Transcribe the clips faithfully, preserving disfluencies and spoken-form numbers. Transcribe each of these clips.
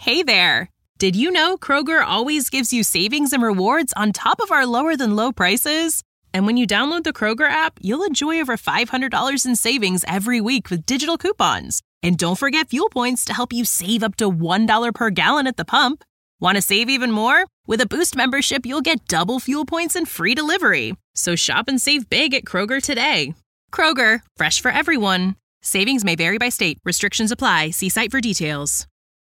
Hey there! Did you know Kroger always gives you savings and rewards on top of our lower-than-low prices? And when you download the Kroger app, you'll enjoy over five hundred dollars in savings every week with digital coupons. And don't forget fuel points to help you save up to one dollar per gallon at the pump. Want to save even more? With a Boost membership, you'll get double fuel points and free delivery. So shop and save big at Kroger today. Kroger, fresh for everyone. Savings may vary by state. Restrictions apply. See site for details.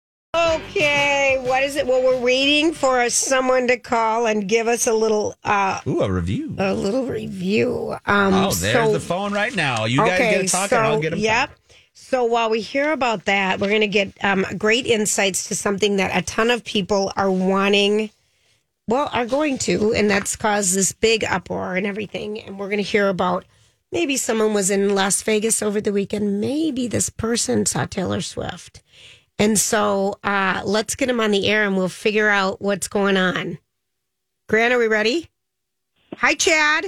Okay, what is it? Well, we're waiting for someone to call and give us a little... Uh, Ooh, a review. A little review. Um, oh, there's so, the phone right now. You guys okay, get to talk so, and I'll get them. Yep. So while we hear about that, we're going to get um, great insights to something that a ton of people are wanting, well, are going to, and that's caused this big uproar and everything. And we're going to hear about maybe someone was in Las Vegas over the weekend. Maybe this person saw Taylor Swift. And so uh, let's get him on the air and we'll figure out what's going on. Grant, are we ready? Hi, Chad.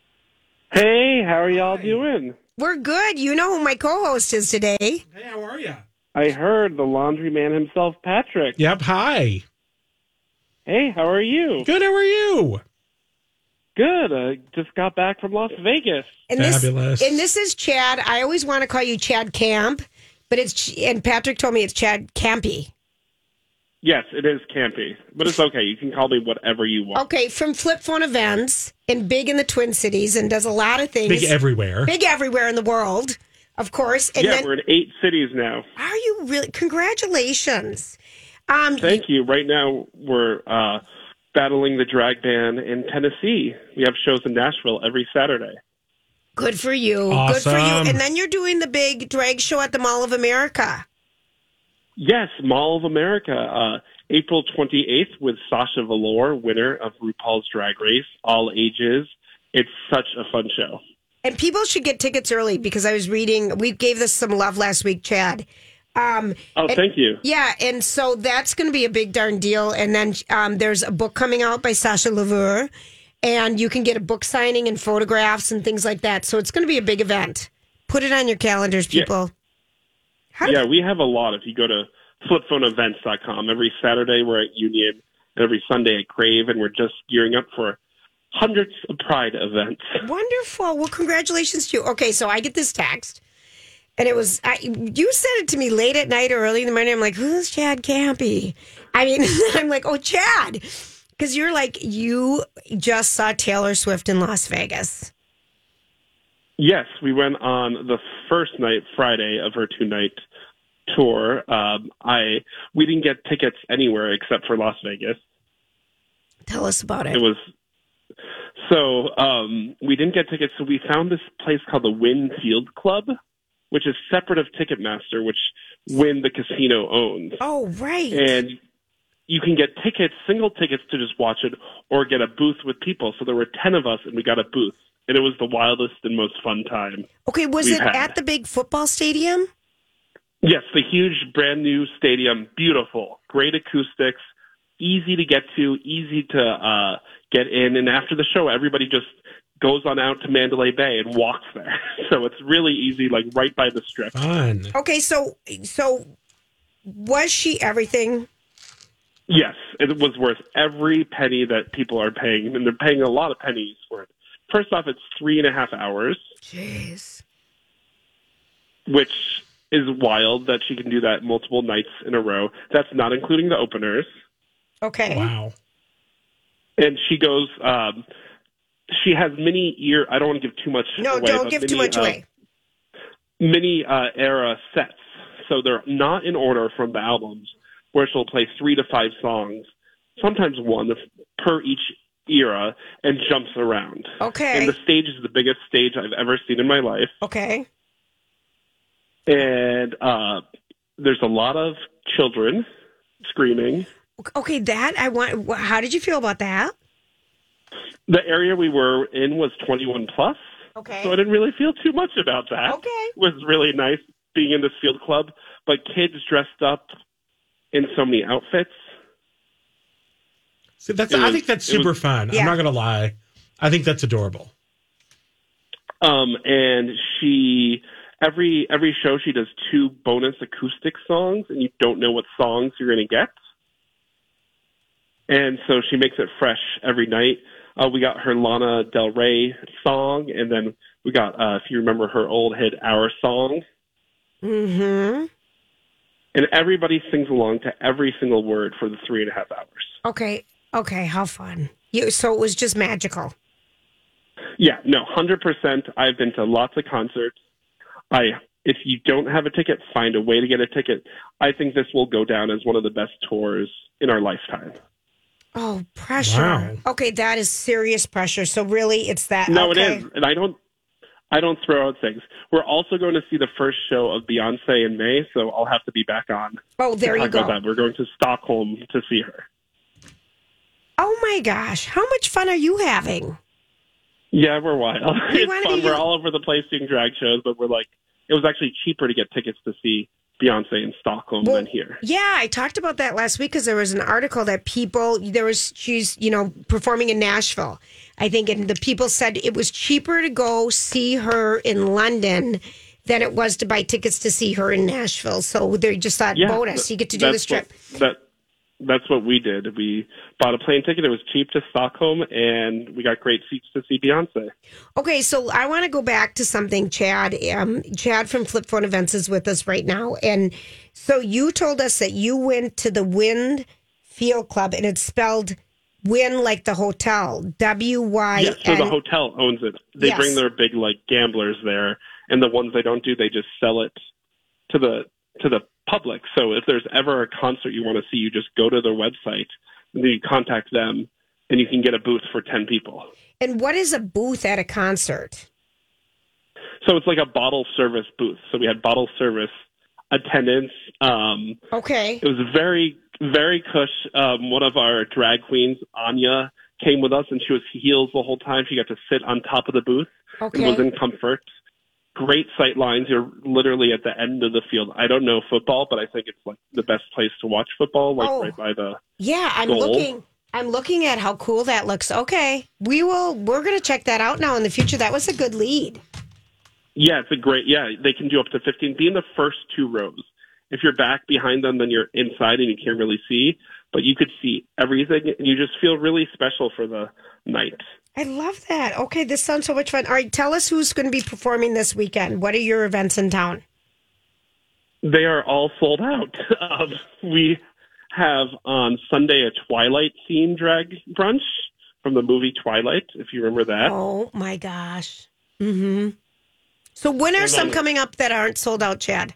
Hey, how are y'all doing? We're good. You know who my co-host is today. Hey, how are you? I heard the laundry man himself, Patrick. Yep, hi. Hey, how are you? Good, how are you? Good. Uh, just got back from Las Vegas. And Fabulous. This, and this is Chad. I always want to call you Chad Camp. But it's, and Patrick told me it's Chad Campy. Yes, it is campy, but it's okay. You can call me whatever you want. Okay, from Flip Phone Events and big in the Twin Cities and does a lot of things. Big everywhere. Big everywhere in the world, of course. And yeah, then, we're in eight cities now. Are you really? Congratulations. Um, Thank you. Right now, we're uh, battling the drag ban in Tennessee. We have shows in Nashville every Saturday. Good for you. Awesome. Good for you. And then you're doing the big drag show at the Mall of America. Yes, Mall of America, uh, April twenty-eighth with Sasha Velour, winner of RuPaul's Drag Race, all ages. It's such a fun show. And people should get tickets early because I was reading, we gave this some love last week, Chad. Um, oh, and, thank you. Yeah, and so that's going to be a big darn deal. And then um, there's a book coming out by Sasha Velour. And you can get a book signing and photographs and things like that. So it's going to be a big event. Put it on your calendars, people. Yeah, yeah we have a lot. If you go to flip phone events dot com, every Saturday we're at Union, and every Sunday at Crave, and we're just gearing up for hundreds of Pride events. Wonderful. Well, congratulations to you. Okay, so I get this text. And it was, I, you sent it to me late at night or early in the morning. I'm like, who's Chad Campy? I mean, I'm like, oh, Chad. Because you're like, you just saw Taylor Swift in Las Vegas. Yes, we went on the first night, Friday, of her two-night tour. Um, I we didn't get tickets anywhere except for Las Vegas. Tell us about it. It was so um, we didn't get tickets, so we found this place called the Wynn Field Club, which is separate of Ticketmaster, which Wynn the casino owns. Oh, right. And you can get tickets, single tickets to just watch it, or get a booth with people. So there were ten of us, and we got a booth. And it was the wildest and most fun time. Okay, was it had. at the big football stadium? Yes, the huge brand new stadium, beautiful, great acoustics, easy to get to, easy to uh, get in. And after the show, everybody just goes on out to Mandalay Bay and walks there. So it's really easy, like right by the strip. Fun. Okay, so so was she everything? Yes, it was worth every penny that people are paying, and they're paying a lot of pennies for it. First off, it's three and a half hours. Jeez. Which is wild that she can do that multiple nights in a row. That's not including the openers. Okay. Wow. And she goes, um, she has mini ear, I don't want to give too much no, away. No, don't but give mini, too much uh, away. Mini uh, era sets. So they're not in order from the albums, where she'll play three to five songs, sometimes one per each era, and jumps around. Okay. And the stage is the biggest stage I've ever seen in my life. Okay. And uh, there's a lot of children screaming. Okay, that I want. How did you feel about that? The area we were in was twenty-one plus. Okay. So I didn't really feel too much about that. Okay. It was really nice being in this field club, but kids dressed up in so many outfits. So that's. It I was- think that's it was- super fun. Yeah. I'm not gonna lie. I think that's adorable. Um, and she every every show she does two bonus acoustic songs, and you don't know what songs you're going to get. And so she makes it fresh every night. Uh, we got her Lana Del Rey song, and then we got, uh, if you remember her old hit, Our Song. Mm-hmm. And everybody sings along to every single word for the three and a half hours. Okay. Okay. How fun. You, so it was just magical. Yeah, no, one hundred percent. I've been to lots of concerts. I, if you don't have a ticket, find a way to get a ticket. I think this will go down as one of the best tours in our lifetime. Oh, pressure. Wow. Okay, that is serious pressure. So really, it's that. No, okay. it is. And I don't, I don't throw out things. We're also going to see the first show of Beyonce in May, so I'll have to be back on. Oh, there you talk go. About that. We're going to Stockholm to see her. Oh my gosh, how much fun are you having? Yeah, we're wild. You It's wanna fun. be- We're all over the place doing drag shows, but we're like, it was actually cheaper to get tickets to see Beyonce in Stockholm Well, than here. Yeah, I talked about that last week because there was an article that people there was she's you know performing in Nashville, I think, and the people said it was cheaper to go see her in London than it was to buy tickets to see her in Nashville. So they just thought, Yeah, bonus, you get to do that's this trip. What, that that's what we did. We bought a plane ticket. It was cheap to Stockholm, and we got great seats to see Beyonce. Okay, so I want to go back to something, Chad. Um, Chad from Flip Phone Events is with us right now. And so you told us that you went to the Wind Field Club, and it's spelled Win like the hotel, W Y N. Yeah, so the hotel owns it. They Yes. bring their big like gamblers there, and the ones they don't do, they just sell it to the to the public. So if there's ever a concert you want to see, you just go to their website and then you contact them, and you can get a booth for ten people. And what is a booth at a concert? So it's like a bottle service booth. So we had bottle service attendants. Um, Okay. it was very, very cush. Um, one of our drag queens, Anya, came with us, and she was heels the whole time. She got to sit on top of the booth Okay. and was in comfort. Great sight lines. You're literally at the end of the field. I don't know football, but I think it's like the best place to watch football, like Oh. right by the Yeah, I'm goal. looking. I'm looking at how cool that looks. Okay, we will. We're going to check that out now in the future. That was a good lead. Yeah, it's a great, yeah, they can do up to fifteen. Be in the first two rows. If you're back behind them, then you're inside and you can't really see, but you could see everything, and you just feel really special for the night. I love that. Okay, this sounds so much fun. All right, tell us who's going to be performing this weekend. What are your events in town? They are all sold out. Um, we have on Sunday a Twilight themed drag brunch from the movie Twilight, if you remember that. Oh my gosh. Mm-hmm. So when are And some then- coming up that aren't sold out, Chad?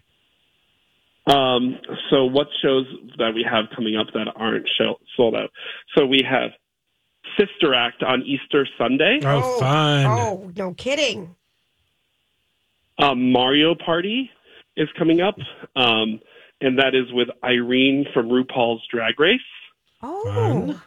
Um, so what shows that we have coming up that aren't show, sold out? So we have Sister Act on Easter Sunday. Oh, fun. Oh, no kidding. Um, Mario Party is coming up, um, and that is with Irene from RuPaul's Drag Race. Oh. Fun.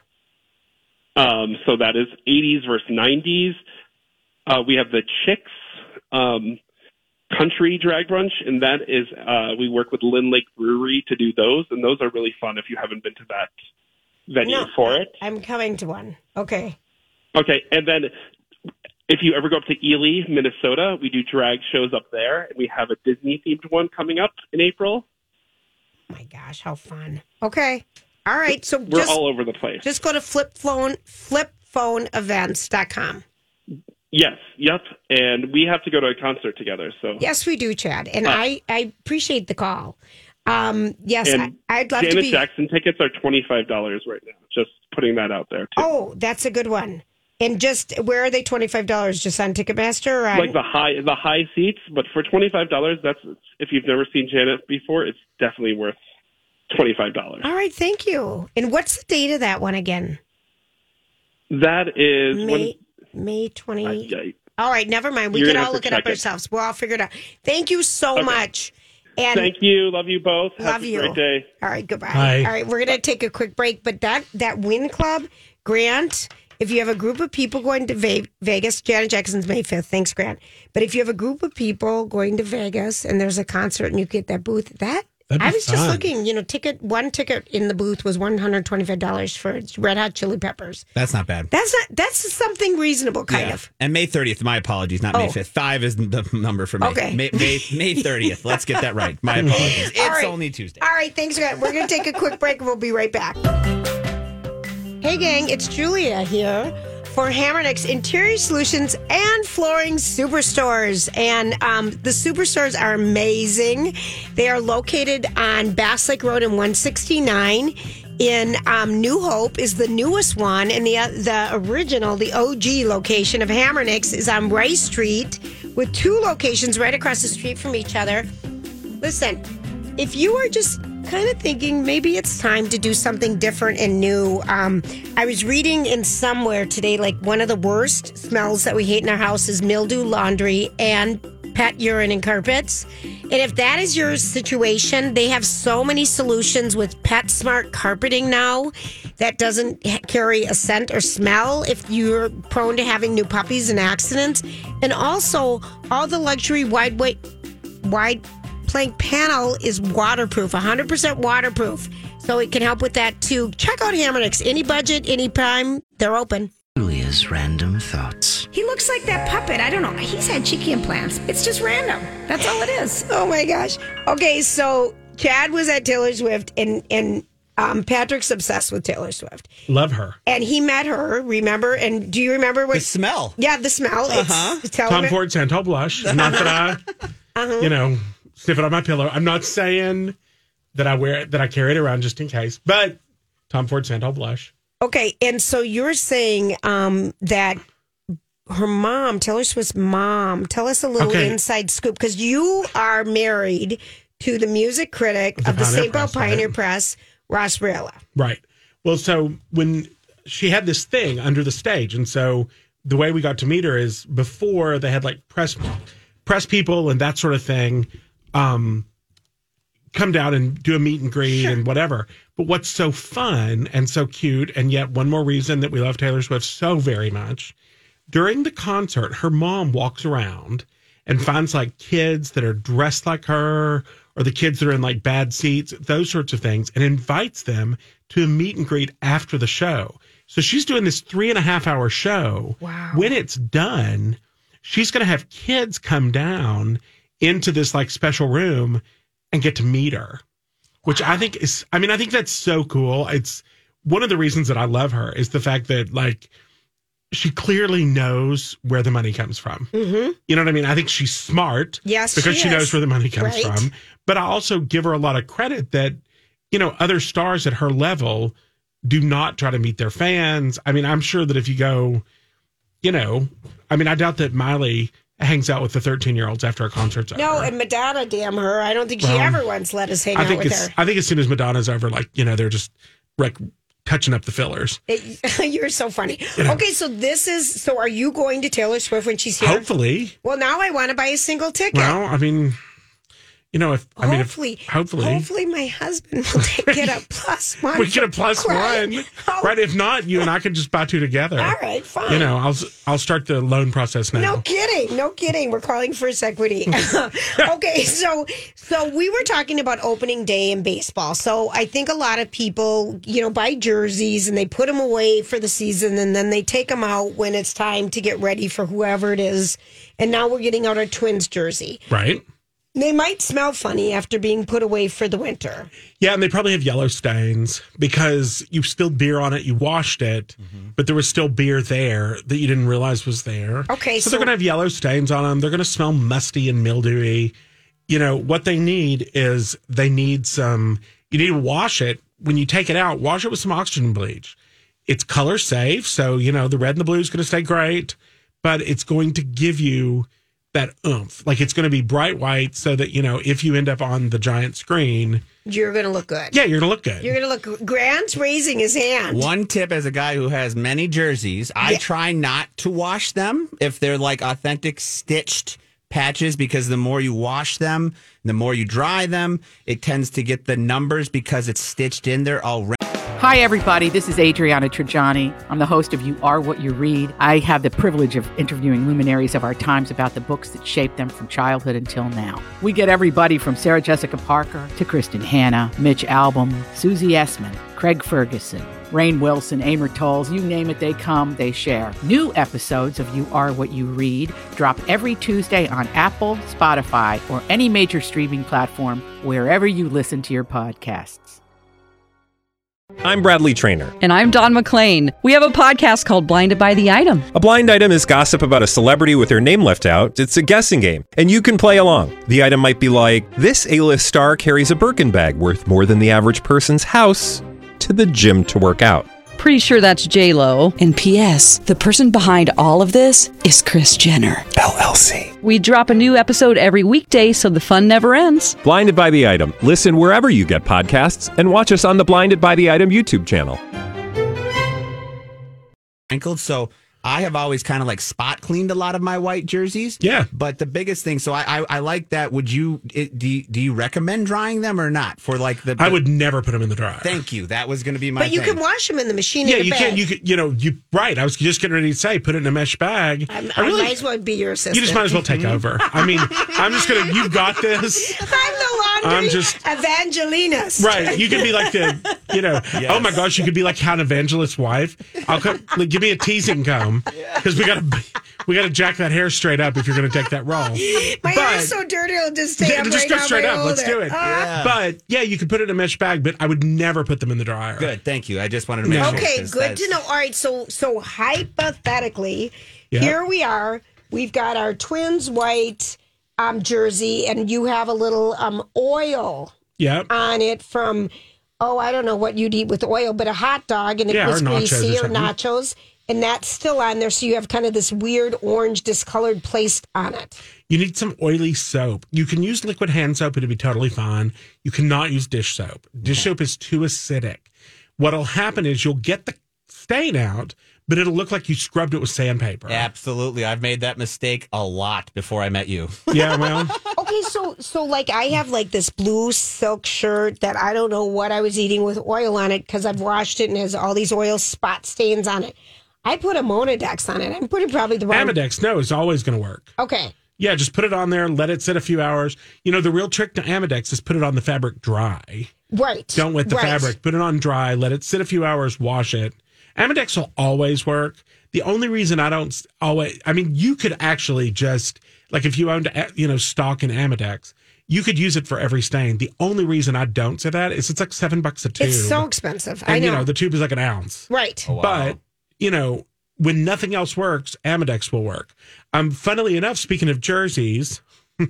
Um, so that is eighties versus nineties. Uh, we have the Chicks um, Country Drag Brunch, and that is uh, we work with Lynn Lake Brewery to do those, and those are really fun if you haven't been to that venue No, for it. I'm coming to one. Okay. Okay, and then if you ever go up to Ely, Minnesota, we do drag shows up there, and we have a Disney-themed one coming up in April. My gosh, how fun. Okay. All right. So We're just, all over the place. just go to flip phone flip phone events dot com. Yes, yep, and we have to go to a concert together, so... Yes, we do, Chad. And Uh, I, I appreciate the call. Um, yes, And I, I'd love Janet to be. Jackson tickets are twenty-five dollars right now, just putting that out there, too. Oh, that's a good one. And just where are they twenty-five dollars? Just on Ticketmaster? Or on, Like the high the high seats, but for twenty-five dollars, that's if you've never seen Janet before, it's definitely worth twenty-five dollars. All right, thank you. And what's the date of that one again? That is... May May twenty. when, uh, yeah, All right, never mind. We You're can gonna all have look to it up check it. ourselves. We'll all figure it out. Thank you so Okay. much. And Thank you. Love you both. Love Have a you. great day. All right, goodbye. Bye. All right, we're going to take a quick break, but that that Win Club, Grant, if you have a group of people going to Ve- Vegas, Janet Jackson's May fifth. Thanks, Grant. But if you have a group of people going to Vegas and there's a concert and you get that booth, that That'd be I was just fun. looking, you know, ticket one ticket in the booth was one hundred twenty-five dollars for Red Hot Chili Peppers. That's not bad. That's not that's something reasonable, kind Yeah. of. And May thirtieth, my apologies, not May Oh. fifth. Five is the number for May. Okay. May, May, May thirtieth. Let's get that right. My apologies. It's All right. only Tuesday. All right, thanks, guys. We're going to take a quick break and we'll be right back. Hey, gang, it's Julia here for Hammernix Interior Solutions and Flooring Superstores. And um, the superstores are amazing. They are located on Bass Lake Road in one sixty-nine. In um, New Hope is the newest one, and the uh, the original, the O G location of Hammernix is on Rice Street with two locations right across the street from each other. Listen, if you are just kind of thinking maybe it's time to do something different and new, um, I was reading in somewhere today, like one of the worst smells that we hate in our house is mildew, laundry, and pet urine and carpets. And if that is your situation, they have so many solutions with PetSmart carpeting now that doesn't ha- carry a scent or smell if you're prone to having new puppies and accidents. And also, all the luxury wide weight, wide plank panel is waterproof, one hundred percent waterproof. So it can help with that too. Check out Hammernix. Any budget, any time, they're open. Julia's random thoughts. He looks like that puppet. I don't know. He's had cheeky implants. It's just random. That's all it is. Oh my gosh. Okay, so Chad was at Taylor Swift, and and um, Patrick's obsessed with Taylor Swift, Love her. and he met her. Remember? And do you remember what? The smell. Yeah, the smell. Uh-huh. It's, tell Tom him- Ford Santal blush. Not that I, Uh-huh. you know, sniff it on my pillow. I'm not saying that I wear it, that I carry it around just in case. But Tom Ford Santal blush. Okay, and so you're saying um, that her mom, Taylor Swift's mom, tell us a little Okay. inside scoop, because you are married to the music critic The of the Pioneer Saint Paul Press, right? Pioneer Press, Ross Barella. Right. Well, so when she had this thing under the stage, and so the way we got to meet her is before they had like press press people and that sort of thing um, come down and do a meet and greet and whatever. But what's so fun and so cute, and yet one more reason that we love Taylor Swift so very much, during the concert, her mom walks around and finds like kids that are dressed like her, or the kids that are in like bad seats, those sorts of things, and invites them to a meet and greet after the show. So she's doing this three and a half hour show. Wow. When it's done, she's going to have kids come down into this like special room and get to meet her, which I think is, I mean, I think that's so cool. It's one of the reasons that I love her is the fact that like, she clearly knows where the money comes from. Mm-hmm. You know what I mean? I think she's smart. Yes, because she she, is. knows where the money comes Right. from. But I also give her a lot of credit that, you know, other stars at her level do not try to meet their fans. I mean, I'm sure that if you go, you know, I mean, I doubt that Miley hangs out with the thirteen-year-olds after a concert's over. No, and Madonna, damn her. I don't think she Well, ever once let us hang I out think with it's, her. I think as soon as Madonna's over, like, you know, they're just like touching up the fillers. It, you're so funny. know. Okay, so this is, so are you going to Taylor Swift when she's here? Hopefully. Well, now I want to buy a single ticket. Well, I mean, you know, if I mean, if, hopefully, hopefully, hopefully my husband will take, get a plus one. we get a plus Right. one, Oh. right? If not, you and I can just buy two together. All right, fine. You know, I'll I'll start the loan process now. No kidding, no kidding. We're calling First Equity. Okay, so so we were talking about opening day in baseball. So I think a lot of people, you know, buy jerseys and they put them away for the season, and then they take them out when it's time to get ready for whoever it is. And now we're getting out our Twins jersey. Right? They might smell funny after being put away for the winter. Yeah, and they probably have yellow stains because you spilled beer on it, you washed it, but there was still beer there that you didn't realize was there. Okay, so, so- they're going to have yellow stains on them. They're going to smell musty and mildewy. You know, what they need is they need some, you need to wash it. When you take it out, wash it with some oxygen bleach. It's color safe, so, you know, the red and the blue is going to stay great, but it's going to give you that oomph. Like, it's going to be bright white so that, you know, if you end up on the giant screen, You're going to look good. yeah, you're going to look good. You're going to look good. Grant's raising his hand. One tip as a guy who has many jerseys, I Yeah. try not to wash them if they're like authentic stitched patches, because the more you wash them, the more you dry them, it tends to get the numbers because it's stitched in there already. Hi, everybody. This is Adriana Trajani. I'm the host of You Are What You Read. I have the privilege of interviewing luminaries of our times about the books that shaped them from childhood until now. We get everybody from Sarah Jessica Parker to Kristen Hanna, Mitch Albom, Susie Essman, Craig Ferguson, Rainn Wilson, Amor Tolls, you name it, they come, they share. New episodes of You Are What You Read drop every Tuesday on Apple, Spotify, or any major streaming platform wherever you listen to your podcasts. I'm Bradley Trainer. And I'm Don McClain. We have a podcast called Blinded by the Item. A blind item is gossip about a celebrity with their name left out. It's a guessing game, and you can play along. The item might be like, this A-list star carries a Birkin bag worth more than the average person's house to the gym to work out. Pretty sure that's J-Lo. And P S the person behind all of this is Kris Jenner, L L C. We drop a new episode every weekday so the fun never ends. Blinded by the Item. Listen wherever you get podcasts and watch us on the Blinded by the Item YouTube channel. Sprinkled, so I have always kind of like spot cleaned a lot of my white jerseys. Yeah. But the biggest thing, so I I, I like that. Would you, it, do you, do you recommend drying them or not? For like the, I would never put them in the dryer. Thank you. That was going to be my But you thing. can wash them in the machine. Yeah, in a you bag. can. You could. You know. You right. I was just getting ready to say, put it in a mesh bag. I'm, I really. I might as well be your assistant. You just might as well take over. I mean, I'm just gonna. You've got this. I'm the laundry I'm just- Evangelina. Right. You could be like the. You know. Yes. Oh my gosh. You could be like Count Evangelist's wife. I'll come. Like, give me a teasing comb because we got to. We got to jack that hair straight up if you're going to take that role. My But- hair is so dirty, it'll just stay Yeah, up just right go now straight my up. Let's holder. do it. Ah. But yeah, you could put it in a mesh bag, but I would never put them in the dryer. Good. Thank you. I just wanted to make No. sure. Okay, 'cause good that's- to know. All right, so so hypothetically, Yeah. here we are. We've got our twins white um, jersey, and you have a little um, oil Yeah. on it from, oh, I don't know what you'd eat with oil, but a hot dog, and it Yeah, was or nachos greasy or or something. nachos, and that's still on there. So you have kind of this weird orange discolored place on it. You need some oily soap. You can use liquid hand soap, it'll be totally fine. You cannot use dish soap. Dish soap is too acidic. What'll happen is you'll get the stain out, but it'll look like you scrubbed it with sandpaper. Absolutely. I've made that mistake a lot before I met you. Yeah, well, Okay, so so like I have like this blue silk shirt that I don't know what I was eating with oil on it because I've washed it and has all these oil spot stains on it. I put a Monodex on it. I'm putting probably the wrong. Amedex, no, it's always going to work. Okay. Yeah, just put it on there, let it sit a few hours. You know, the real trick to Amedex is put it on the fabric dry. Right. Don't wet the right. fabric. Put it on dry, let it sit a few hours, wash it. Amedex will always work. The only reason I don't always, I mean, you could actually just, like if you owned, you know, stock in Amedex, you could use it for every stain. The only reason I don't say that is it's like seven bucks a tube. It's so expensive. And, I know. you know, the tube is like an ounce. Right. Oh, wow. But, you know, when nothing else works, Amedex will work. Um, funnily enough, speaking of jerseys,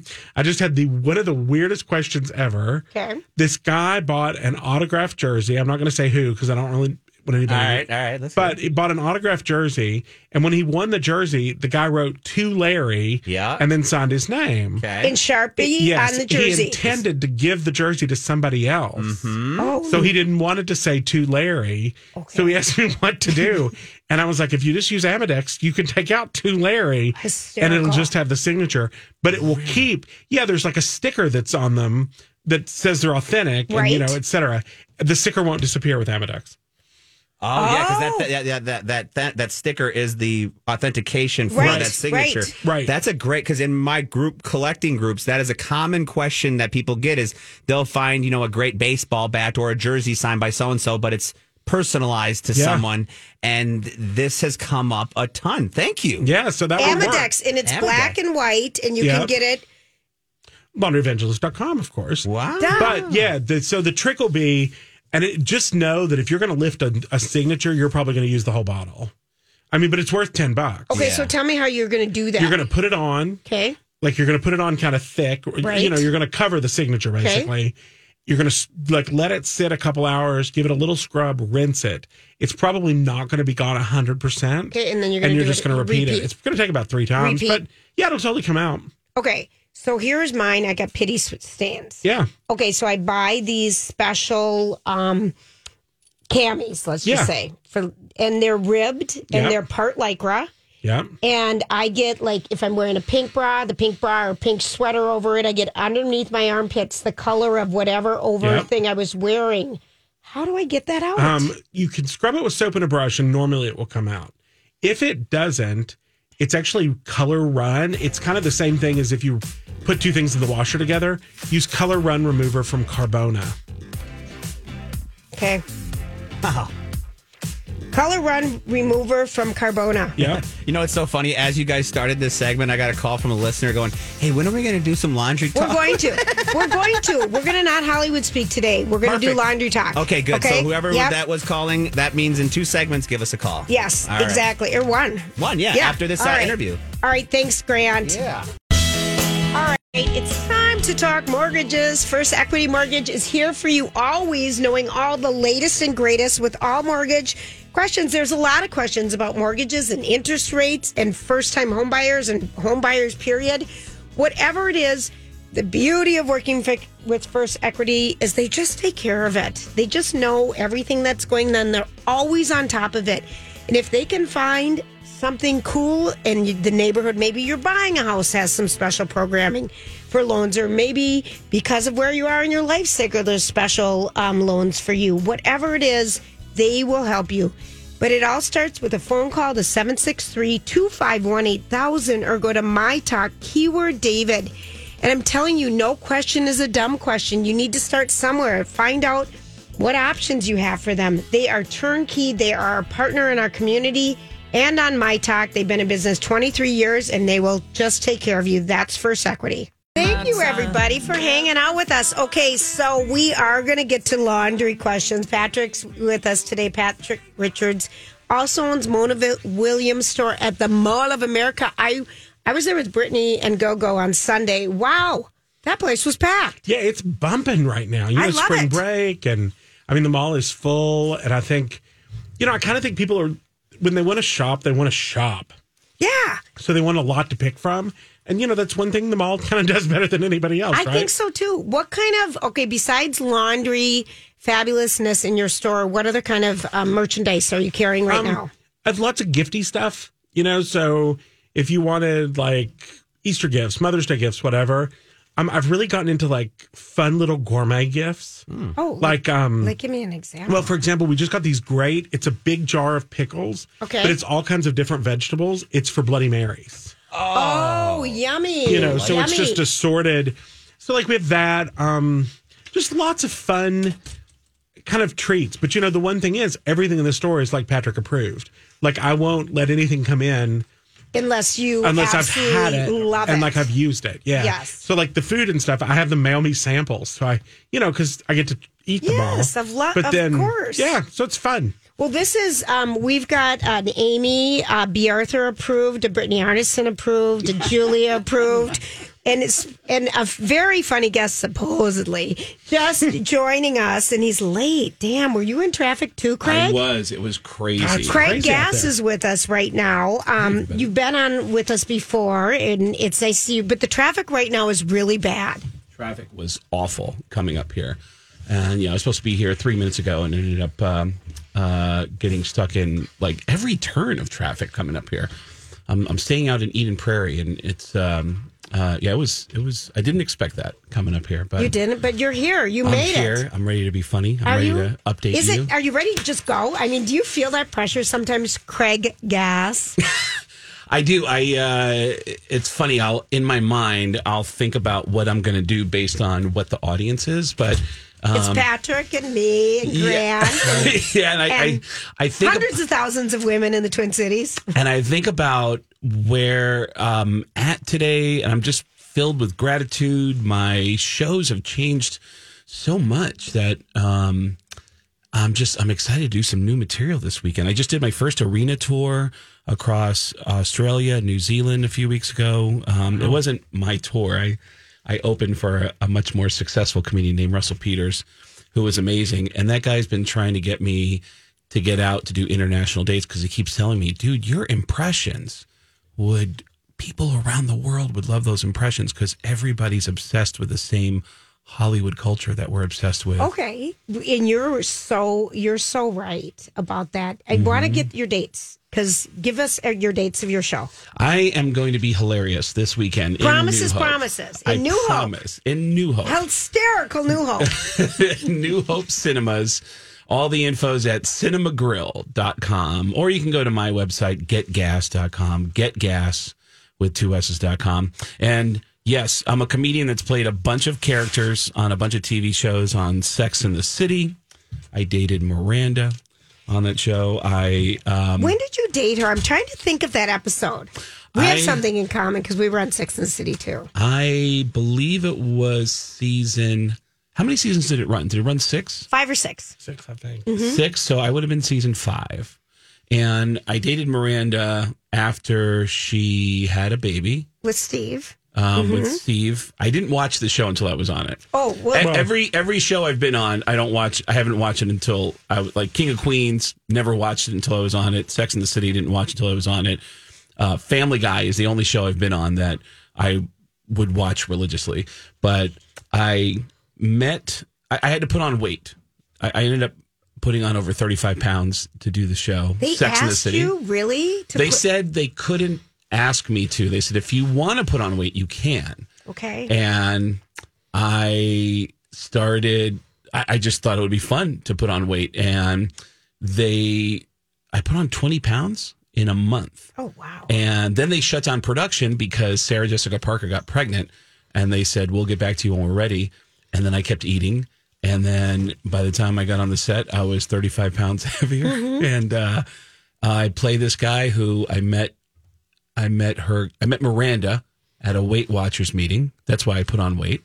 I just had the one of the weirdest questions ever. Okay. This guy bought an autographed jersey. I'm not going to say who because I don't really want anybody. All right. All right. Let's But he bought an autographed jersey, and when he won the jersey, the guy wrote to Larry, Yeah. and then signed his name. Okay. In Sharpie Yes, on the jersey. he intended to give the jersey to somebody else. Mm-hmm. Oh. So he didn't want it to say to Larry. So he asked me what to do. And I was like, if you just use Amedex, you can take out to Larry Hysterical. and it'll just have the signature. But it will keep, yeah, there's like a sticker that's on them that says they're authentic and, you know, Right. et cetera. The sticker won't disappear with Amedex. Oh, yeah, because Oh. that, that, yeah, yeah, that, that, that, that sticker is the authentication for Right, that signature. right. Right. That's a great, because in my group collecting groups, that is a common question that people get is they'll find, you know, a great baseball bat or a jersey signed by so-and-so, but it's personalized to Yeah. someone. And this has come up a ton. Thank you. Yeah, so that would work. Amedex, and it's Amedex. black and white, and you can Yep. get it. laundry evangelist dot com, of course. Wow. But yeah, the, so the trick will be, and it, just know that if you're going to lift a, a signature, you're probably going to use the whole bottle. I mean, but it's worth ten bucks. Okay, Yeah. so tell me how you're going to do that. You're going to put it on, Okay. like you're going to put it on kind of thick. or, Right. You know, you're going to cover the signature basically. You're going to like let it sit a couple hours, give it a little scrub, rinse it. It's probably not going to be gone one hundred percent. Okay, and then you're and going to you're do just it- going to repeat, repeat. it. It's going to take about three times, Repeat. but yeah, it'll totally come out. Okay, so here's mine. I got pity stands. Yeah. Okay, so I buy these special um, camis, let's Yeah. just say, for and they're ribbed and Yeah. they're part lycra. Yeah. And I get like if I'm wearing a pink bra, the pink bra or pink sweater over it. I get underneath my armpits the color of whatever over Yeah. thing I was wearing. How do I get that out? Um, you can scrub it with soap and a brush, and normally it will come out. If it doesn't, it's actually Color Run. It's kind of the same thing as if you put two things in the washer together. Use Color Run Remover from Carbona. Okay. Wow. Color Run Remover from Carbona. Yeah. You know, it's so funny. As you guys started this segment, I got a call from a listener going, hey, when are we going to do some laundry talk? We're going to. We're going to. We're going to not Hollywood speak today. We're going to do laundry talk. Okay, good. Okay? So whoever Yep. that was calling, that means in two segments, give us a call. Yes, All right. exactly. Or one. One, yeah, Yeah. after this All uh, right. interview. All right. Thanks, Grant. Yeah. All right. It's time to talk mortgages. First Equity Mortgage is here for you always, knowing all the latest and greatest with all mortgage questions. There's a lot of questions about mortgages and interest rates and first-time home buyers and home buyers, period. Whatever it is, the beauty of working fi- with First Equity is they just take care of it. They just know everything that's going on. They're always on top of it. And if they can find something cool in the neighborhood, maybe you're buying a house has some special programming for loans, or maybe because of where you are in your life cycle, there's special um, loans for you. Whatever it is, they will help you. But it all starts with a phone call to seven six three, two five one, eight thousand or go to My Talk, keyword David. And I'm telling you, no question is a dumb question. You need to start somewhere. Find out what options you have for them. They are turnkey. They are a partner in our community and on My Talk. They've been in business twenty-three years, and they will just take care of you. That's First Equity. Thank you, everybody, for hanging out with us. Okay, so we are going to get to laundry questions. Patrick's with us today. Patrick Richards also owns Mona Williams store at the Mall of America. I I was there with Brittany and Go-Go on Sunday. Wow, that place was packed. Yeah, it's bumping right now. You know, I love spring it. break, and I mean, the mall is full. And I think, you know, I kind of think people are, when they want to shop, they want to shop. Yeah. So they want a lot to pick from. And, you know, that's one thing the mall kind of does better than anybody else, I right? think so, too. What kind of, okay, besides laundry, fabulousness in your store, what other kind of um, merchandise are you carrying right Um, now? I have lots of gifty stuff, you know, so if you wanted like Easter gifts, Mother's Day gifts, whatever, um, I've really gotten into like fun little gourmet gifts. Oh, Like, um, like, give me an example. well, for example, we just got these great, it's a big jar of pickles, Okay. but it's all kinds of different vegetables. It's for Bloody Marys. Oh, yummy. You know, so yummy. it's just assorted. So like we have that, um, just lots of fun kind of treats. But you know, the one thing is everything in the store is like Patrick approved. Like I won't let anything come in Unless you unless I've absolutely had it love and it. like I've used it. Yeah. Yes. So like the food and stuff, I have them mail me samples. So I, you know, because I get to eat them all. Yes, of lo- But of then, course. yeah. So it's fun. Well, this is, um, we've got an Amy uh, B. Arthur approved, a Brittany Arneson approved, a Julia approved, and it's and a very funny guest, supposedly, just joining us, and he's late. Damn, were you in traffic too, Craig? I was. It was crazy. That's Craig crazy out Gass there. is with us right now. Um, you've been on with us before, and it's nice to see you, but the traffic right now is really bad. Traffic was awful coming up here. And, you know, I was supposed to be here three minutes ago and ended up um, uh, getting stuck in, like, every turn of traffic coming up here. I'm, I'm staying out in Eden Prairie, and it's, um, uh, yeah, it was, it was, I didn't expect that coming up here. But You didn't, but you're here. You I'm made here. it. I'm ready to be funny. I'm Are ready you? to update Is you. it? Are you ready to just go? I mean, do you feel that pressure sometimes, Craig Gass? I do. I. Uh, it's funny. I'll in my mind, I'll think about what I'm going to do based on what the audience is. But um, It's Patrick and me and yeah. Grant. And yeah, and I, and I, I think, hundreds of thousands of women in the Twin Cities. and I think about where I'm at today, and I'm just filled with gratitude. My shows have changed so much that um, I'm just I'm excited to do some new material this weekend. I just did my first arena tour across Australia, New Zealand a few weeks ago. Um, it wasn't my tour. I I opened for a, a much more successful comedian named Russell Peters, who was amazing. And that guy's been trying to get me to get out to do international dates because he keeps telling me, dude, your impressions would, people around the world would love those impressions because everybody's obsessed with the same Hollywood culture that we're obsessed with. Okay, and you're so you're so right about that. I want to get your dates because give us uh, your dates of your show. I am going to be hilarious this weekend. Promises, in New Hope. promises. In I New Hope. promise. In New Hope. Hysterical New Hope. New Hope Cinemas All the info's at cinema grill dot com, or you can go to my website, get gas dot com, getgas with two S's dot com. And yes, I'm a comedian that's played a bunch of characters on a bunch of T V shows on Sex and the City. I dated Miranda on that show. I um, When did you date her? I'm trying to think of that episode. We have I- something in common because we were on Sex and the City too. I believe it was season. How many seasons did it run? Did it run six? Five or six. Six, I think. Mm-hmm. Six. So I would have been season five. And I dated Miranda after she had a baby With Steve. um, Mhm. with Steve. I didn't watch the show until I was on it. Oh, well. E- every every show I've been on, I don't watch. I haven't watched it until I was like King of Queens. Never watched it until I was on it. Sex and the City didn't watch until I was on it. Uh, Family Guy is the only show I've been on that I would watch religiously. But I met. I, I had to put on weight. I, I ended up putting on over thirty-five pounds to do the show. They Sex and the asked City. you really? To They put- said they couldn't ask me to. They said if you want to put on weight, you can. Okay. And I started, I, I just thought it would be fun to put on weight. And they, I put on twenty pounds in a month. Oh, wow. And then they shut down production because Sarah Jessica Parker got pregnant. And they said, we'll get back to you when we're ready. And then I kept eating. And then by the time I got on the set, I was thirty-five pounds heavier. Mhm. And uh, I play this guy who I met, I met her, I met Miranda at a Weight Watchers meeting. That's why I put on weight.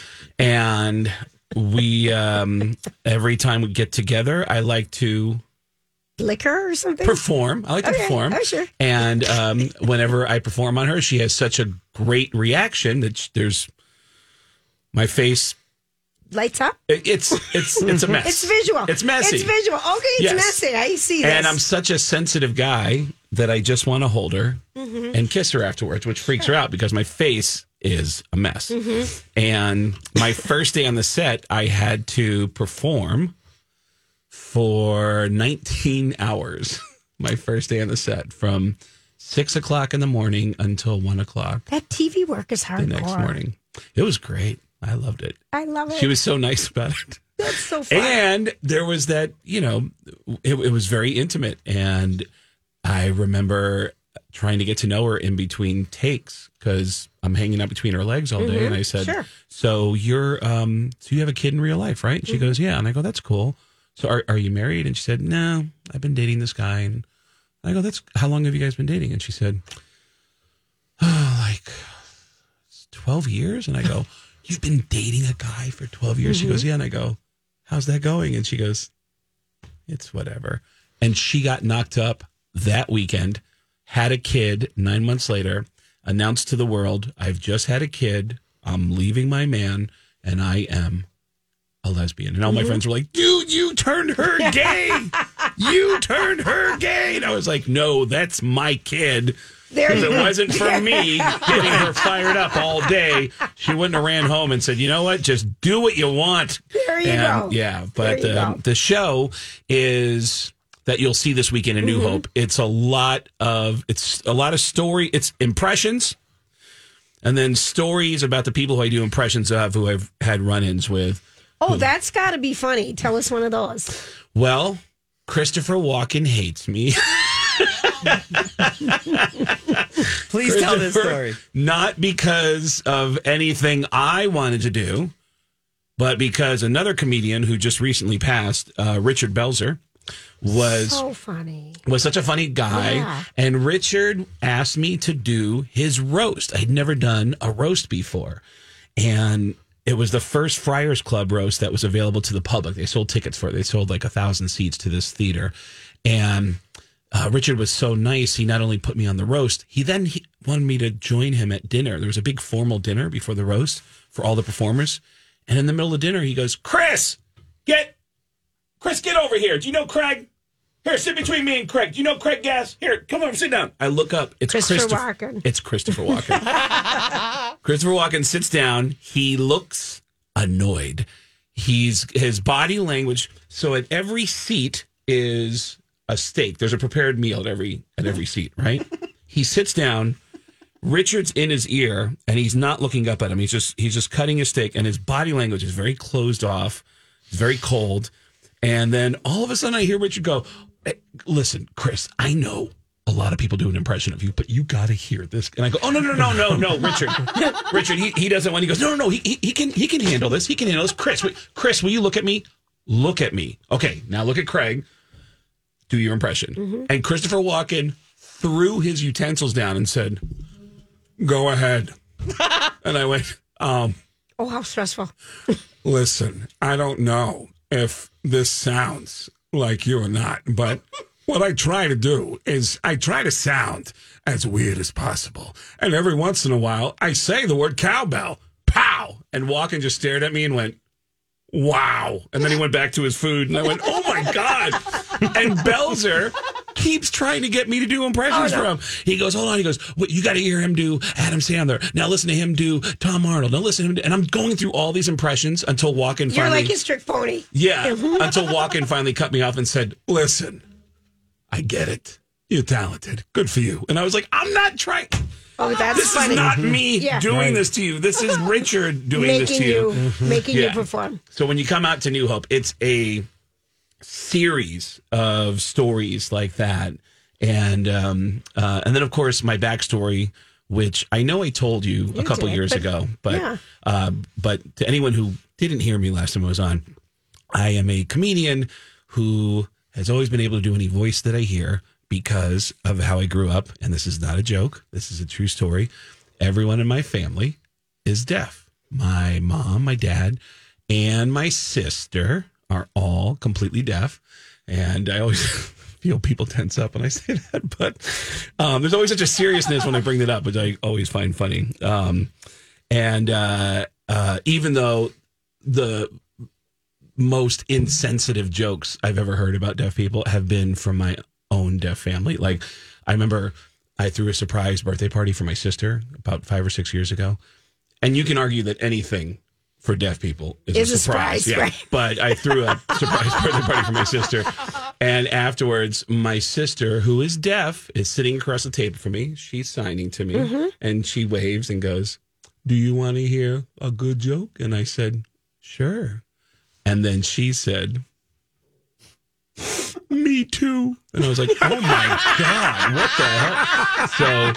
And we, um, every time we get together, I like to Liquor or something? perform. I like to Okay. perform. Oh, sure. And um, whenever I perform on her, she has such a great reaction that sh- there's my face. Lights up? it- It's it's it's a mess. It's visual. It's messy. It's visual. Okay, it's Yes. messy. I see this. And I'm such a sensitive guy that I just want to hold her Mhm. and kiss her afterwards, which freaks her out because my face is a mess. Mhm. And my first day on the set, I had to perform for nineteen hours. My first day on the set from six o'clock in the morning until one o'clock That T V work is hardcore. the next morning. It was great. I loved it. I love it. She was so nice about it. That's so fun. And there was that, you know, it, it was very intimate. And I remember trying to get to know her in between takes because I'm hanging out between her legs all day. Mhm. And I said, Sure. so you're, um, so you have a kid in real life, right? And she Mhm. goes, yeah. And I go, that's cool. So are, are you married? And she said, no, I've been dating this guy. And I go, that's, how long have you guys been dating? And she said, oh, like twelve years. And I go, you've been dating a guy for twelve years? She Mhm. goes, yeah. And I go, how's that going? And she goes, it's whatever. And she got knocked up that weekend, had a kid nine months later, announced to the world, I've just had a kid. I'm leaving my man and I am a lesbian. And all my Mhm. friends were like, dude, you turned her gay. You turned her gay. And I was like, no, that's my kid. There If you it go. wasn't for me getting her fired up all day, she wouldn't have ran home and said, you know what, just do what you want. There you and, go. Yeah, but There you um, go. the show is that you'll see this weekend in New Mhm. Hope. It's a lot of it's a lot of story. It's impressions, and then stories about the people who I do impressions of who I've had run-ins with. Oh, that's got to be funny. Tell us one of those. Well, Christopher Walken hates me. Please tell this Christopher, story. Not because of anything I wanted to do, but because another comedian who just recently passed, uh, Richard Belzer, was So funny. was such a funny guy. Yeah. And Richard asked me to do his roast. I'd never done a roast before. And it was the first Friars Club roast that was available to the public. They sold tickets for it. They sold like a thousand seats to this theater. And uh, Richard was so nice. He not only put me on the roast, he then he wanted me to join him at dinner. There was a big formal dinner before the roast for all the performers. And in the middle of dinner, he goes, Chris, get, Chris, get over here. Do you know Craig? Here, sit between me and Craig. Do you know Craig Gass? Here, come over, sit down. I look up. It's Christopher Christopher Walken. It's Christopher Walken. Christopher Walken sits down. He looks annoyed. He's his body language. So at every seat is a steak. There's a prepared meal at every at every seat, right? He sits down. Richard's in his ear, and he's not looking up at him. He's just he's just cutting his steak, and his body language is very closed off. It's very cold. And then all of a sudden I hear Richard go, hey, listen, Chris, I know a lot of people do an impression of you, but you got to hear this. And I go, oh, no, no, no, no, no, Richard. Richard, he, he doesn't want, he goes, no, no, no, he, he, he can he can handle this. He can handle this. Chris, wait, Chris, will you look at me? Look at me. Okay, now look at Craig. Do your impression. Mm-hmm. And Christopher Walken threw his utensils down and said, go ahead. And I went, um, oh, how stressful. Listen, I don't know if this sounds like you or not, but what I try to do is I try to sound as weird as possible. And every once in a while, I say the word cowbell. Pow! And Walken just stared at me and went, wow. And then he went back to his food, and I went, oh, my God. And Belzer keeps trying to get me to do impressions oh, no. for him. He goes, hold on. He goes, well, you got to hear him do Adam Sandler. Now listen to him do Tom Arnold. Now listen to him do, and I'm going through all these impressions until Walken finally. You're like a strict pony. Yeah. Until Walken finally cut me off and said, listen, I get it. You're talented. Good for you. And I was like, I'm not trying. Oh, that's this funny. is not me yeah. doing right. this to you. This is Richard doing making this to you. you mm-hmm. Making yeah. you perform. So when you come out to New Hope, it's a series of stories like that. And um, uh, and then, of course, my backstory, which I know I told you, you a couple did, years but, ago. But, yeah. uh, but to anyone who didn't hear me last time I was on, I am a comedian who has always been able to do any voice that I hear because of how I grew up. And this is not a joke. This is a true story. Everyone in my family is deaf. My mom, my dad, and my sister are all completely deaf. And I always feel people tense up when I say that. But um, there's always such a seriousness when I bring that up, which I always find funny. Um, and uh, uh, even though the most insensitive jokes I've ever heard about deaf people have been from my own deaf family. Like, I remember I threw a surprise birthday party for my sister about five or six years ago. And you can argue that anything for deaf people is, is a surprise. A surprise yeah. right? But I threw a surprise birthday party for my sister. And afterwards, my sister, who is deaf, is sitting across the table from me. She's signing to me. Mm-hmm. And she waves and goes, do you want to hear a good joke? And I said, sure. And then she said, me too. And I was like, oh my God, what the hell?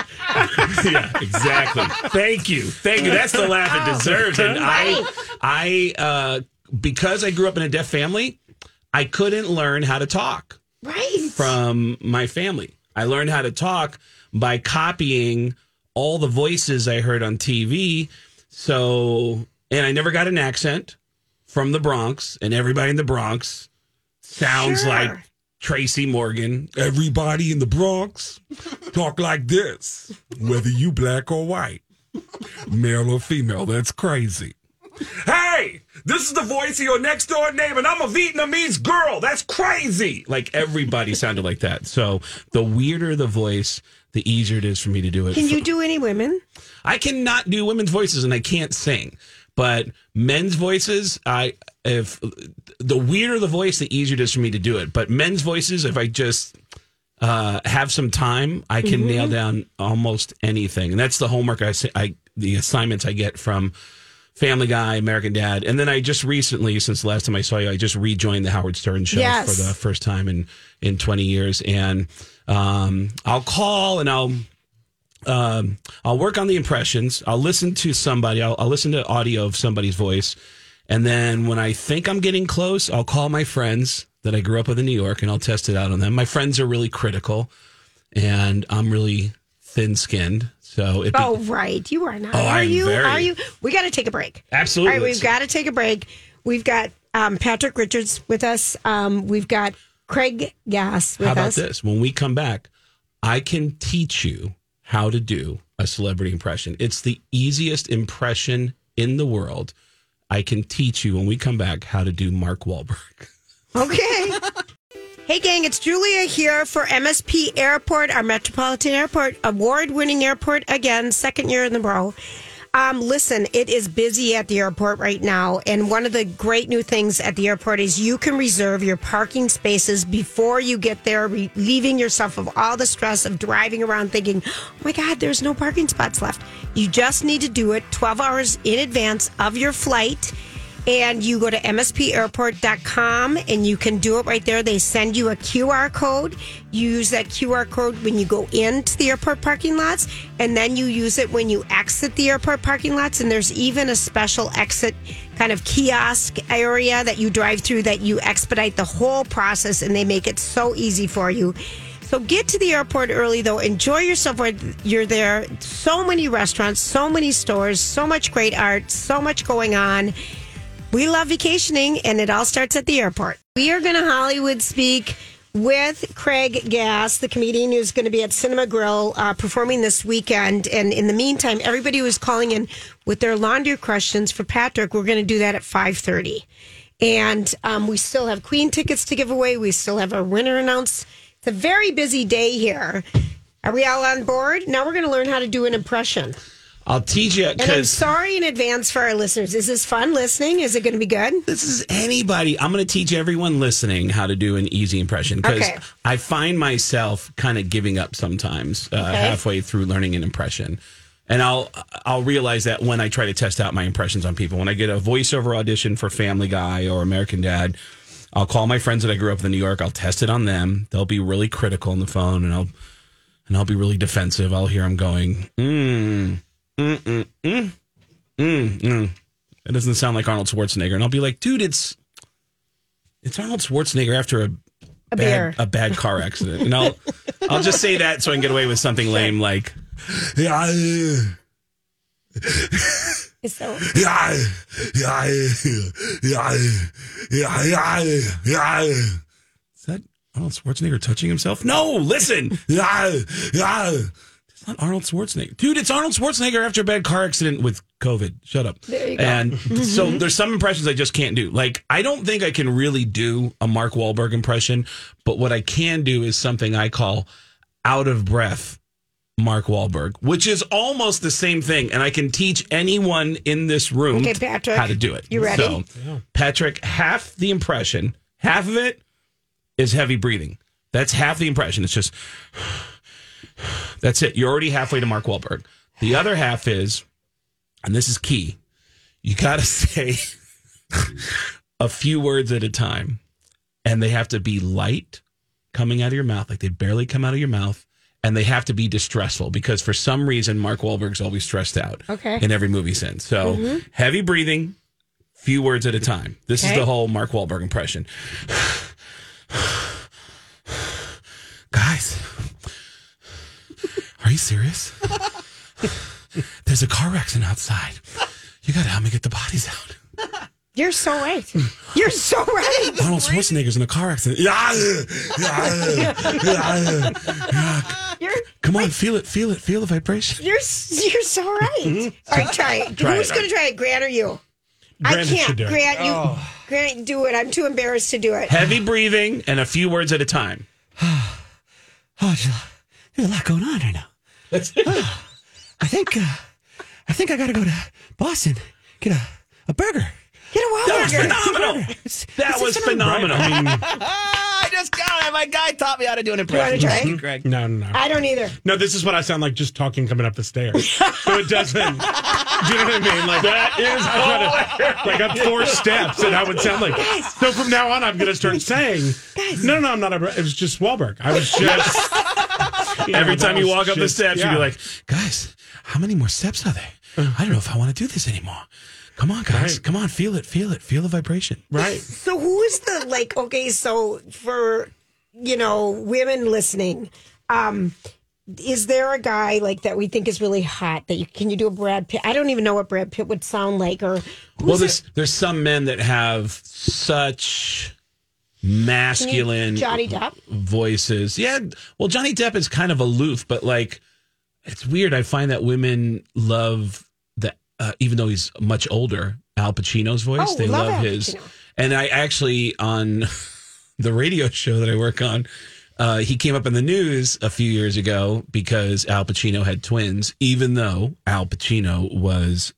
So, yeah, exactly. Thank you. Thank you. That's the laugh it deserves. And I, I, uh, because I grew up in a deaf family, I couldn't learn how to talk right from my family. I learned how to talk by copying all the voices I heard on T V. So, and I never got an accent from the Bronx, and everybody in the Bronx sounds sure. like Tracy Morgan. Everybody in the Bronx talk like this, whether you black or white, male or female. That's crazy. Hey, this is the voice of your next door neighbor, and I'm a Vietnamese girl. That's crazy. Like, everybody sounded like that. So the weirder the voice, the easier it is for me to do it. Can you do any women? I cannot do women's voices, and I can't sing. But men's voices, I if the weirder the voice, the easier it is for me to do it. But men's voices, if I just uh, have some time, I can mm-hmm. nail down almost anything. And that's the homework I, I the assignments I get from Family Guy, American Dad. And then I just recently, since the last time I saw you, I just rejoined the Howard Stern show yes. for the first time in, in twenty years. And um, I'll call and I'll... Um, I'll work on the impressions. I'll listen to somebody. I'll, I'll listen to audio of somebody's voice. And then when I think I'm getting close, I'll call my friends that I grew up with in New York and I'll test it out on them. My friends are really critical and I'm really thin skinned. So it be- Oh, right. You are not. Oh, are I'm you? very- Are you? We got to take a break. Absolutely. All right, we've got to take a break. We've got um, Patrick Richards with us. Um, we've got Craig Gass with us. How about this? When we come back, I can teach you how to do a celebrity impression. It's the easiest impression in the world. I can teach you when we come back how to do Mark Wahlberg. Okay. Hey, gang, it's Julia here for M S P Airport, our Metropolitan Airport, award-winning airport again, second year in a row. Um, listen, it is busy at the airport right now, and one of the great new things at the airport is you can reserve your parking spaces before you get there, relieving yourself of all the stress of driving around thinking, oh my God, there's no parking spots left. You just need to do it twelve hours in advance of your flight, And you go to m s p airport dot com and you can do it right there. They send you a Q R code. You use that Q R code when you go into the airport parking lots, and then you use it when you exit the airport parking lots. And there's even a special exit kind of kiosk area that you drive through that you expedite the whole process, and they make it so easy for you. So get to the airport early, though. Enjoy yourself while you're there. So many restaurants, so many stores, so much great art, so much going on. We love vacationing, and it all starts at the airport. We are going to Hollywood speak with Craig Gass, the comedian who's going to be at Cinema Grill uh, performing this weekend. And in the meantime, everybody who is calling in with their laundry questions for Patrick, we're going to do that at five thirty. And um, we still have Queen tickets to give away. We still have our winner announced. It's a very busy day here. Are we all on board? Now we're going to learn how to do an impression. I'll teach you. And I'm sorry in advance for our listeners. Is this fun listening? Is it going to be good? This is anybody. I'm going to teach everyone listening how to do an easy impression, because Okay. I find myself kind of giving up sometimes uh, Okay. halfway through learning an impression. And I'll I'll realize that when I try to test out my impressions on people. When I get a voiceover audition for Family Guy or American Dad, I'll call my friends that I grew up in New York. I'll test it on them. They'll be really critical on the phone, and I'll and I'll be really defensive. I'll hear them going, mm, mm, mm, mm, mm, mm. It doesn't sound like Arnold Schwarzenegger, and I'll be like, dude, it's it's Arnold Schwarzenegger after a, A bad bear. a bad car accident, and I'll I'll just say that so I can get away with something lame like, yeah. So, Yeah, yeah, yeah, yeah, yeah, yeah. Is that Arnold Schwarzenegger touching himself? No, listen. Yeah, yeah. It's not Arnold Schwarzenegger. Dude, it's Arnold Schwarzenegger after a bad car accident with COVID. Shut up. There you go. And so there's some impressions I just can't do. Like, I don't think I can really do a Mark Wahlberg impression, but what I can do is something I call out of breath Mark Wahlberg, which is almost the same thing. And I can teach anyone in this room Okay, Patrick, how to do it. you ready? So, Patrick, half the impression, half of it is heavy breathing. That's half the impression. It's just, that's it. You're already halfway to Mark Wahlberg. The other half is, and this is key, you got to say a few words at a time. And they have to be light coming out of your mouth, like they barely come out of your mouth. And they have to be distressful, because for some reason, Mark Wahlberg's always stressed out Okay. in every movie he's in. So Mhm. heavy breathing, few words at a time. This Okay. is the whole Mark Wahlberg impression. Guys, are you serious? There's a car accident outside. You got to help me get the bodies out. you're so right. You're so right. Arnold Schwarzenegger's in a car accident. Yeah, yeah, yeah, yeah. You're, Come on, feel it, feel it, feel the vibration. you're, you're so right. All right, try it. Try Who's it. going to try it, Grant or you? I Grant can't. should do it. Grant, you. Oh. Grant, do it. I'm too embarrassed to do it. Heavy breathing and a few words at a time. Oh, there's a- there's a lot going on right now. Oh, I think uh, I think I got to go to Boston, get a, a burger. Get a That was Wahlberg. phenomenal. It's- That it's was just phenomenal. I mean, I just got it. My guy taught me how to do an You impression. want to try Thank you, it? Greg. no, no, no. I don't either. No, this is what I sound like just talking coming up the stairs. So it doesn't. Do you know what I mean? Like that is I try to, like up four steps, and I would sound like. So from now on, I'm going to start saying, "No, no, I'm not." A, it was just Wahlberg. I was just. you know, Every that time you was walk up the just- steps, yeah. you'd be like, guys, how many more steps are there? I don't know if I want to do this anymore. Come on, guys. Right. Come on, feel it, feel it, feel the vibration. right. So who is the like? Okay, so for you know women listening, um, is there a guy like that we think is really hot that you can you do a Brad Pitt? I don't even know what Brad Pitt would sound like, or who's Well, it- there's there's some men that have such masculine Johnny Depp? voices. Yeah, well, Johnny Depp is kind of aloof, but like it's weird. I find that women love the uh, even though he's much older, Al Pacino's voice. Oh, they love love Al his. Pacino. And I actually on the radio show that I work on. Uh, he came up in the news a few years ago because Al Pacino had twins, even though Al Pacino was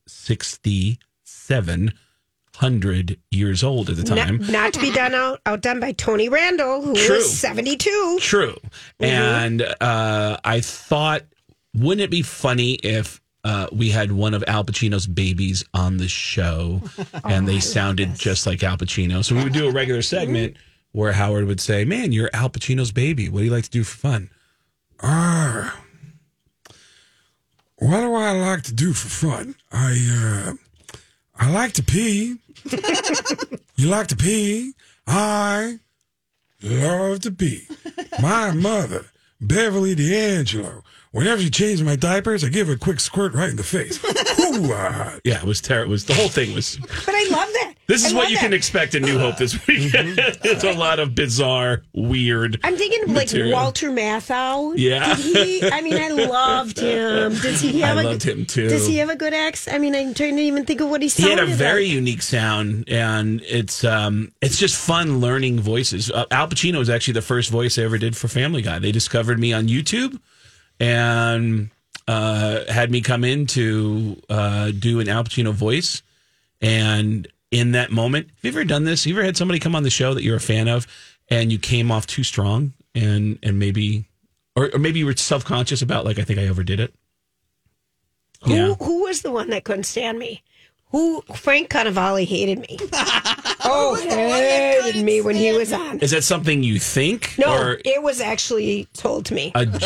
sixty-seven hundred years old at the time. Not, not to be done out outdone by Tony Randall, who True. is seventy-two. True. And uh, I thought, wouldn't it be funny if uh, we had one of Al Pacino's babies on the show, and they sounded just like Al Pacino. So we would do a regular segment where Howard would say, "Man, you're Al Pacino's baby. What do you like to do for fun?" Ah, uh, what do I like to do for fun? I uh, I like to pee. You like to pee? I love to pee. My mother, Beverly D'Angelo, whenever she changes my diapers, I give her a quick squirt right in the face. Ooh-ah. Yeah, it was terrible. Was the whole thing was. But I love that. This is I what love you that. can expect in New Hope this week. It's a lot of bizarre, weird. I'm thinking of like material. Walter Matthau. Yeah. Did he? I mean, I loved him. Does he have? I a, loved him too. Does he have a good accent? I mean, I'm trying to even think of what he He sounded had a very like. unique sound, and it's um, it's just fun learning voices. Uh, Al Pacino was actually the first voice I ever did for Family Guy. They discovered me on YouTube and uh, had me come in to uh, do an Al Pacino voice. And in that moment, have you ever done this? You ever had somebody come on the show that you're a fan of, and you came off too strong, and and maybe, or, or maybe you were self conscious about like I think I overdid it. Who Yeah. who was the one that couldn't stand me? Who Frank Cannavale hated me. Oh, hated me when he was on. Is that something you think? No, or it was actually told to me. a, it was.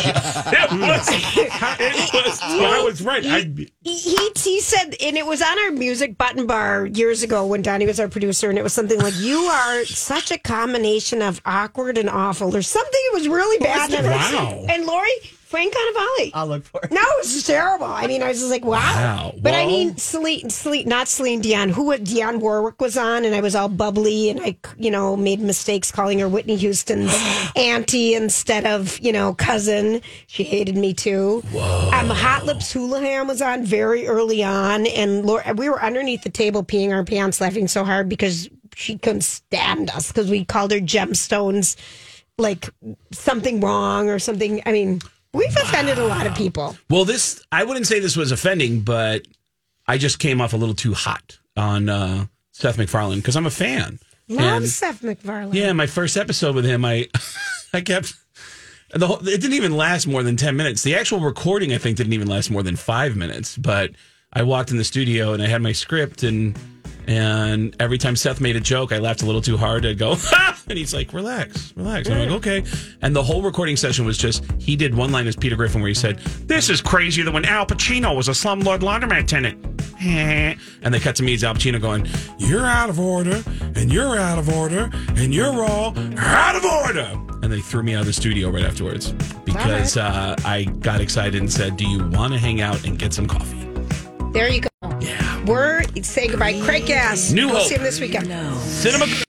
It was. I was right. I, He, he he said, and it was on our music button bar years ago when Donnie was our producer, and it was something like, "You are such a combination of awkward and awful," or something. It was really bad. And, Wow. and Lori, Frank Cannavale. I'll look for it. No, it was terrible. I mean, I was just like, wow. Wow. But I Well- mean, Celine, Celine, not Celine Dion, who Dionne Warwick was on, and I was all bubbly, and I, you know, made mistakes calling her Whitney Houston's auntie instead of, you know, cousin. She hated me too. Whoa. Um, Hot Lips Houlihan was on very early on, and Laura, we were underneath the table peeing our pants, laughing so hard because she couldn't stand us because we called her gemstones, like something wrong or something. I mean. We've offended a lot of people. Well, this, I wouldn't say this was offending, but I just came off a little too hot on uh, Seth MacFarlane because I'm a fan. Love And, Seth MacFarlane. yeah, my first episode with him, I I kept, the whole, it didn't even last more than ten minutes. The actual recording, I think, didn't even last more than five minutes. But I walked in the studio and I had my script, and and every time Seth made a joke, I laughed a little too hard. I'd go, ha! And he's like, relax, relax. And I'm like, okay. And the whole recording session was just, he did one line as Peter Griffin where he said, "This is crazier than when Al Pacino was a slumlord laundromat tenant." And they cut to me as Al Pacino going, You're out of order, and you're out of order, and you're all out of order. and they threw me out of the studio right afterwards because uh, I got excited and said, "Do you want to hang out and get some coffee?" There you go. Yeah. We're saying goodbye. Craig Gass. New We'll Hope. see him this weekend. Cinema.